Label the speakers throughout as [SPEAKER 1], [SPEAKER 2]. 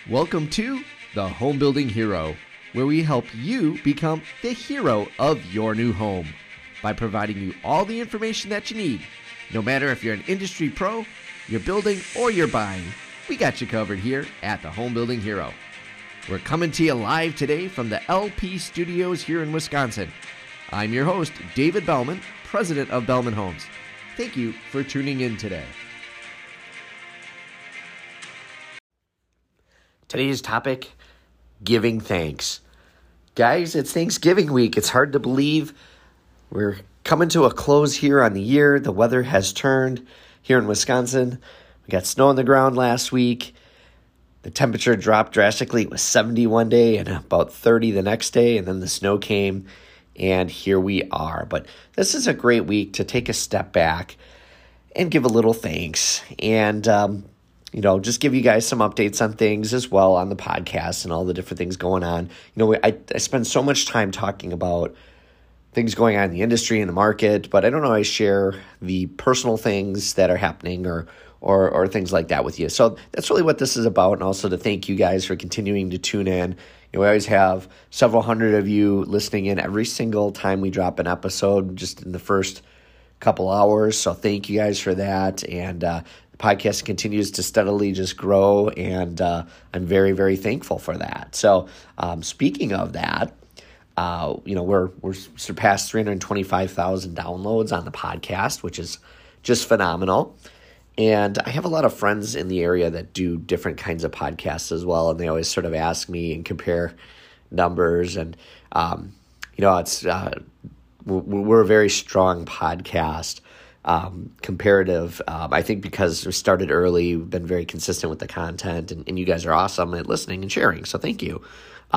[SPEAKER 1] Welcome to the Home Building Hero, where we help you become the hero of your new home by providing you all the information that you need. No matter if you're an industry pro, you're building, or you're buying, we got you covered here at the Home Building Hero. We're coming to you live today from the LP Studios here in Wisconsin. I'm your host, David Bellman, president of Bellman Homes. Thank you for tuning in today. Today's topic, giving thanks. Guys, it's Thanksgiving week. It's hard to believe. We're coming to a close here on the year. The weather has turned here in Wisconsin. We got snow on the ground last week. The temperature dropped drastically. It was 70 one day and about 30 the next day, and then the snow came, and here we are. But this is a great week to take a step back and give a little thanks and just give you guys some updates on things as well on the podcast and all the different things going on. I spend so much time talking about things going on in the industry and the market, but I don't always share the personal things that are happening or things like that with you. So that's really what this is about, and also to thank you guys for continuing to tune in. We always have several hundred of you listening in every single time we drop an episode, just in the first couple hours. So thank you guys for that, and the podcast continues to steadily just grow, and I'm very, very thankful for that. So speaking of that, we're surpassed 325,000 downloads on the podcast, which is just phenomenal. And I have a lot of friends in the area that do different kinds of podcasts as well, and they always sort of ask me and compare numbers. And we're a very strong podcast. Comparative, I think, because we started early, we've been very consistent with the content, and you guys are awesome at listening and sharing, so thank you.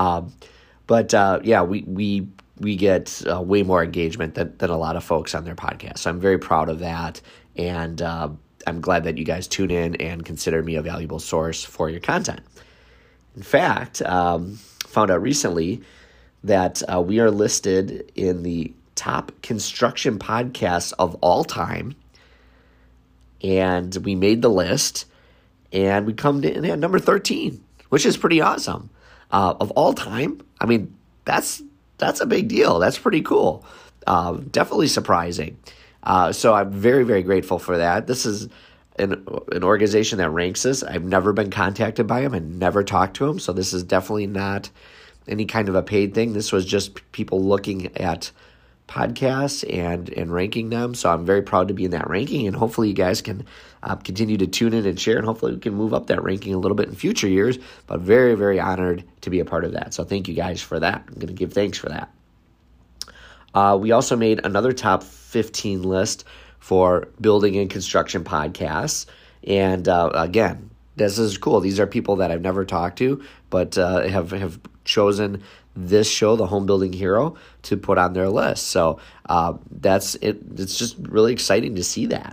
[SPEAKER 1] We get way more engagement than a lot of folks on their podcast, so I'm very proud of that, and I'm glad that you guys tune in and consider me a valuable source for your content. In fact, found out recently that we are listed in the top construction podcasts of all time, and we made the list, and we come in at number 13, which is pretty awesome. Of all time, I mean, that's a big deal. That's pretty cool. Definitely surprising. So I'm very, very grateful for that. This is an organization that ranks us. I've never been contacted by them and never talked to them, so this is definitely not any kind of a paid thing. This was just people looking at podcasts and ranking them. So I'm very proud to be in that ranking, and hopefully you guys can continue to tune in and share, and hopefully we can move up that ranking a little bit in future years, but very, very honored to be a part of that. So thank you guys for that. I'm going to give thanks for that. We also made another top 15 list for building and construction podcasts. And again, this is cool. These are people that I've never talked to, but have chosen this show, The Home Building Hero, to put on their list. So that's it. It's just really exciting to see that.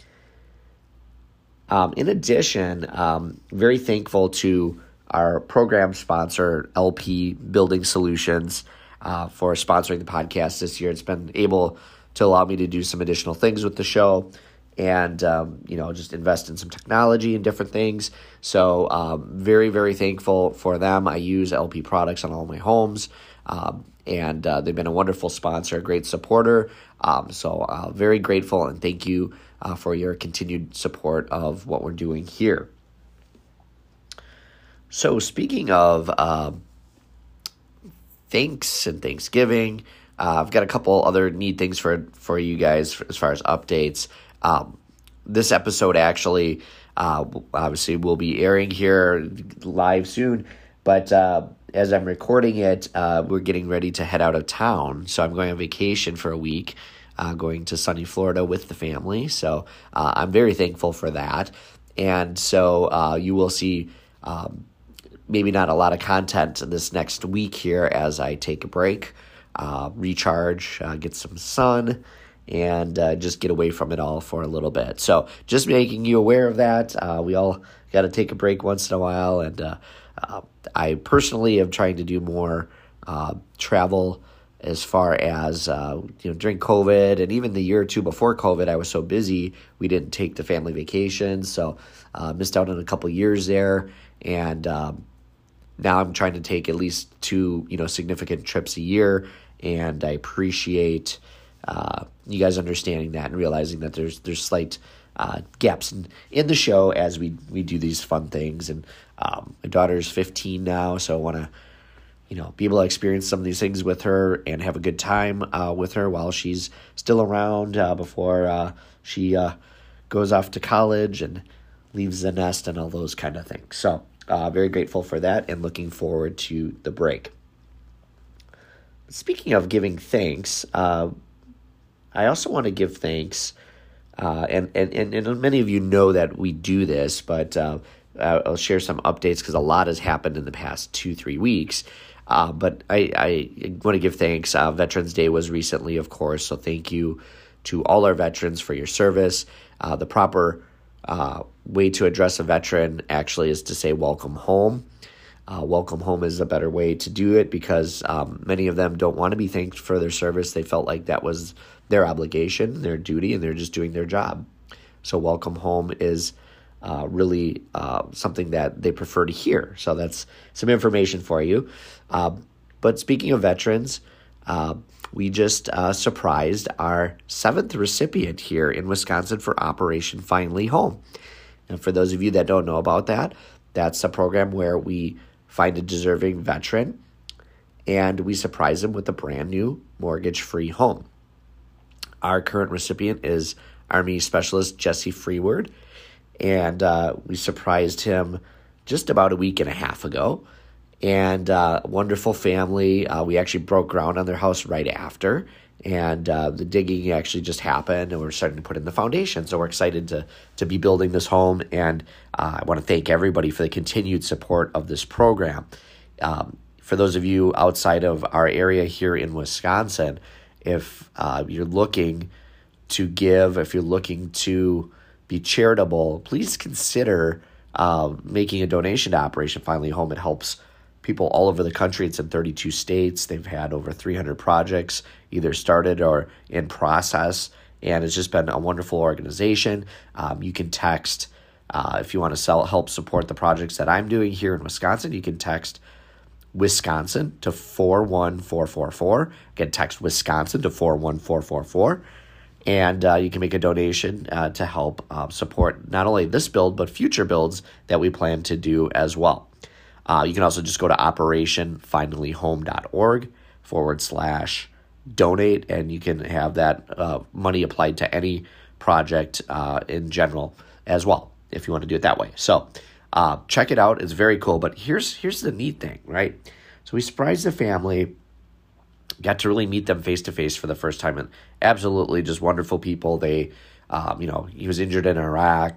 [SPEAKER 1] In addition, very thankful to our program sponsor, LP Building Solutions, for sponsoring the podcast this year. It's been able to allow me to do some additional things with the show, and just invest in some technology and different things. So very, very thankful for them. I use LP products on all my homes, and they've been a wonderful sponsor, a great supporter. So very grateful, and thank you for your continued support of what we're doing here. So speaking of thanks and Thanksgiving, I've got a couple other neat things for you guys as far as updates. This episode actually obviously will be airing here live soon, but as I'm recording it, we're getting ready to head out of town. So I'm going on vacation for a week, going to sunny Florida with the family. So I'm very thankful for that. And so you will see maybe not a lot of content this next week here as I take a break, recharge, get some sun, and just get away from it all for a little bit. So just making you aware of that. We all got to take a break once in a while, and I personally am trying to do more travel as far as, during COVID, and even the year or two before COVID, I was so busy, we didn't take the family vacations, so missed out on a couple years there, and now I'm trying to take at least 2, significant trips a year, and I appreciate you guys understanding that and realizing that there's slight gaps in the show as we do these fun things. And my daughter's 15 now, so I want to be able to experience some of these things with her and have a good time with her while she's still around before she goes off to college and leaves the nest and all those kind of things. So very grateful for that and looking forward to the break. Speaking of giving thanks, I also want to give thanks, and many of you know that we do this, but I'll share some updates because a lot has happened in the past 2-3 weeks. But I want to give thanks. Veterans Day was recently, of course, so thank you to all our veterans for your service. The proper way to address a veteran actually is to say welcome home. Welcome home is a better way to do it because many of them don't want to be thanked for their service. They felt like that was their obligation, their duty, and they're just doing their job. So welcome home is really something that they prefer to hear. So that's some information for you. But speaking of veterans, we just surprised our 7th recipient here in Wisconsin for Operation Finally Home. And for those of you that don't know about that, that's a program where we find a deserving veteran and we surprise them with a brand new mortgage-free home. Our current recipient is Army Specialist Jesse Freeward, and we surprised him just about a week and a half ago. And wonderful family. We actually broke ground on their house right after, and the digging actually just happened, and we're starting to put in the foundation. So we're excited to be building this home, and I want to thank everybody for the continued support of this program. For those of you outside of our area here in Wisconsin, if you're looking to give, if you're looking to be charitable, please consider making a donation to Operation Finally Home. It helps people all over the country. It's in 32 states. They've had over 300 projects either started or in process, and it's just been a wonderful organization. You can text, if you want to help support the projects that I'm doing here in Wisconsin, you can text Wisconsin to 41444. Again, text Wisconsin to 41444. And you can make a donation to help support not only this build, but future builds that we plan to do as well. You can also just go to operationfinallyhome.org/donate, and you can have that money applied to any project in general as well, if you want to do it that way. So check it out. It's very cool. But here's the neat thing, right? So we surprised the family, got to really meet them face-to-face for the first time, and absolutely just wonderful people. They he was injured in Iraq,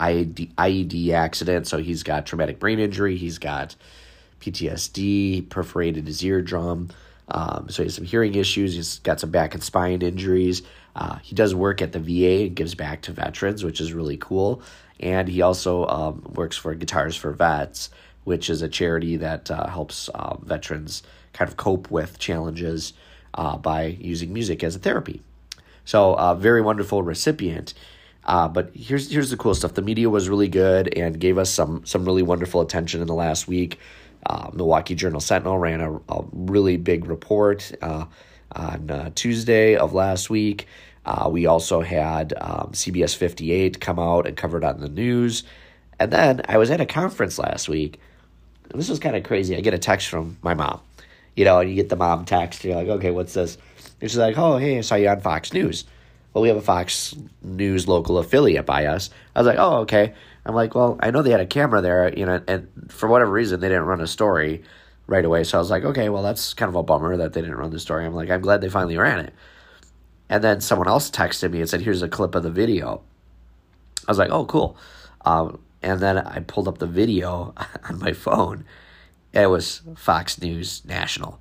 [SPEAKER 1] IED accident, so he's got traumatic brain injury, he's got PTSD, perforated his eardrum, so he has some hearing issues, he's got some back and spine injuries. He does work at the VA and gives back to veterans, which is really cool, and he also works for Guitars for Vets, which is a charity that helps veterans kind of cope with challenges by using music as a therapy. So very wonderful recipient. But here's the cool stuff. The media was really good and gave us some really wonderful attention in the last week. Milwaukee Journal-Sentinel ran a really big report on Tuesday of last week. We also had CBS 58 come out and cover it on the news. And then I was at a conference last week. And this was kind of crazy. I get a text from my mom. And you get the mom text. You're like, okay, what's this? And she's like, oh, hey, I saw you on Fox News. Well, we have a Fox News local affiliate by us. I was like, oh, okay. I'm like, well, I know they had a camera there, and for whatever reason, they didn't run a story right away. So I was like, okay, well, that's kind of a bummer that they didn't run the story. I'm like, I'm glad they finally ran it. And then someone else texted me and said, here's a clip of the video. I was like, oh, cool. And then I pulled up the video on my phone. It was Fox News National.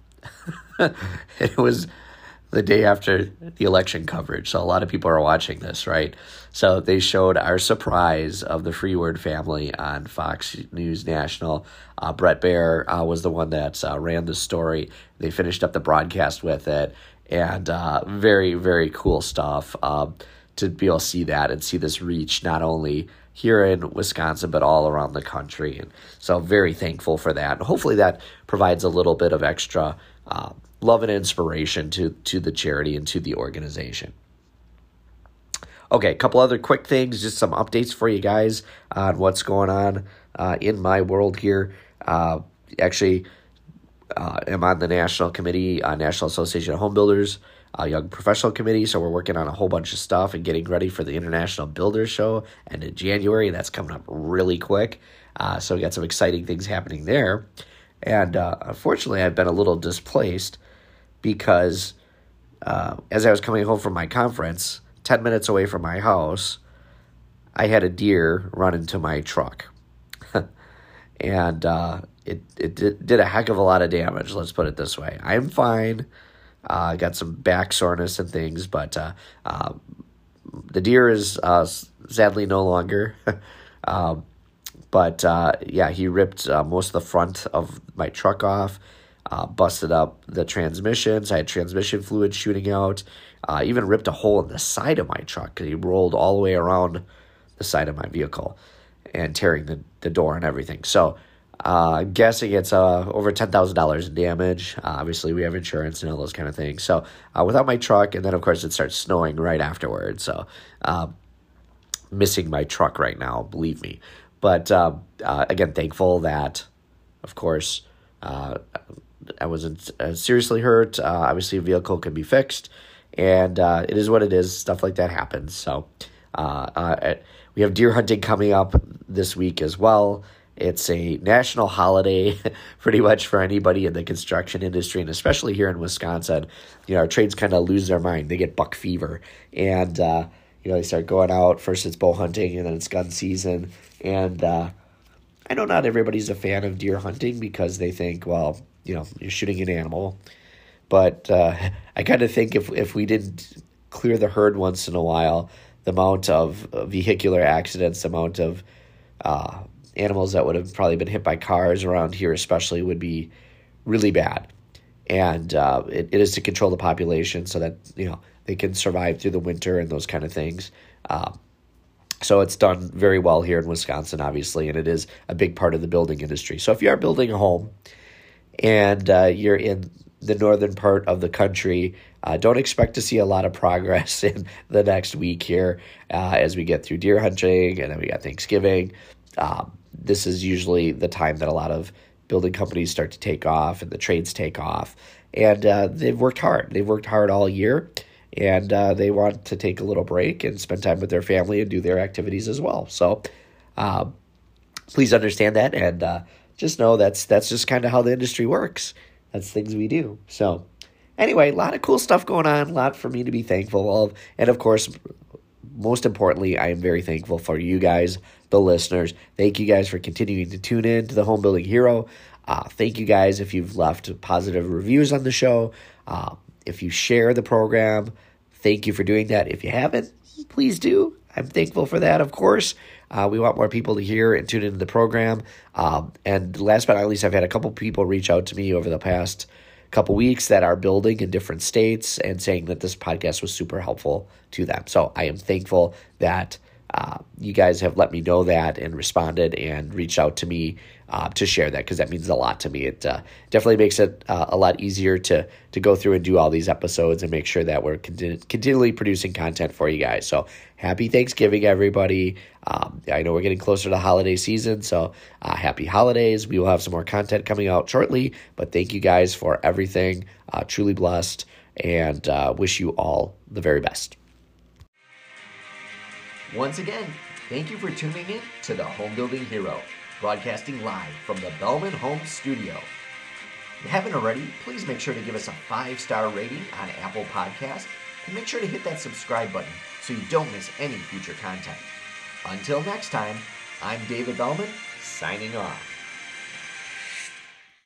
[SPEAKER 1] It was the day after the election coverage, so a lot of people are watching this, right? So they showed our surprise of the Freeward family on Fox News National. Brett Baer was the one that ran the story. They finished up the broadcast with it, and very, very cool stuff to be able to see that and see this reach not only here in Wisconsin, but all around the country. And so I'm very thankful for that. And hopefully that provides a little bit of extra love and inspiration to the charity and to the organization. Okay, a couple other quick things, just some updates for you guys on what's going on in my world here. Actually, I'm on the National Committee, National Association of Home Builders, Young Professional Committee, so we're working on a whole bunch of stuff and getting ready for the International Builders Show, and in January, that's coming up really quick. So we got some exciting things happening there. And unfortunately, I've been a little displaced because as I was coming home from my conference, 10 minutes away from my house, I had a deer run into my truck. And it did a heck of a lot of damage, let's put it this way. I'm fine. I got some back soreness and things, but the deer is sadly no longer. But he ripped most of the front of my truck off, busted up the transmissions. I had transmission fluid shooting out, even ripped a hole in the side of my truck because he rolled all the way around the side of my vehicle and tearing the door and everything. So I'm guessing it's over $10,000 in damage. Obviously, we have insurance and all those kind of things. So without my truck, and then, of course, it starts snowing right afterwards. So missing my truck right now, believe me. But again, thankful that, of course, I wasn't seriously hurt. Obviously, a vehicle can be fixed, and it is what it is. Stuff like that happens. So we have deer hunting coming up this week as well. It's a national holiday pretty much for anybody in the construction industry, and especially here in Wisconsin. Our trades kind of lose their mind. They get buck fever, and they start going out. First it's bow hunting, and then it's gun season. And I know not everybody's a fan of deer hunting because they think, well, you're shooting an animal. But I kind of think if we didn't clear the herd once in a while, the amount of vehicular accidents, the amount of animals that would have probably been hit by cars around here especially would be really bad. And it is to control the population so that, they can survive through the winter and those kind of things. So it's done very well here in Wisconsin, obviously, and it is a big part of the building industry. So if you are building a home and you're in the northern part of the country, don't expect to see a lot of progress in the next week here as we get through deer hunting, and then we got Thanksgiving. This is usually the time that a lot of building companies start to take off and the trades take off. And they've worked hard. They've worked hard all year, and they want to take a little break and spend time with their family and do their activities as well. So please understand that, and just know that's just kind of how the industry works. That's things we do. So anyway, a lot of cool stuff going on, a lot for me to be thankful of. And of course, most importantly, I am very thankful for you guys, the listeners. Thank you guys for continuing to tune in to the Home Building Hero. Thank you guys if you've left positive reviews on the show. If you share the program, thank you for doing that. If you haven't, please do. I'm thankful for that, of course. We want more people to hear and tune into the program. And last but not least, I've had a couple people reach out to me over the past couple weeks that are building in different states and saying that this podcast was super helpful to them. So I am thankful that you guys have let me know that and responded and reached out to me to share that, because that means a lot to me. It definitely makes it a lot easier to go through and do all these episodes and make sure that we're continually producing content for you guys. So happy Thanksgiving, everybody. I know we're getting closer to the holiday season, so happy holidays. We will have some more content coming out shortly, but thank you guys for everything. Truly blessed, and wish you all the very best.
[SPEAKER 2] Once again, thank you for tuning in to the Home Building Hero, broadcasting live from the Bellman Home Studio. If you haven't already, please make sure to give us a 5-star rating on Apple Podcasts, and make sure to hit that subscribe button so you don't miss any future content. Until next time, I'm David Bellman, signing off.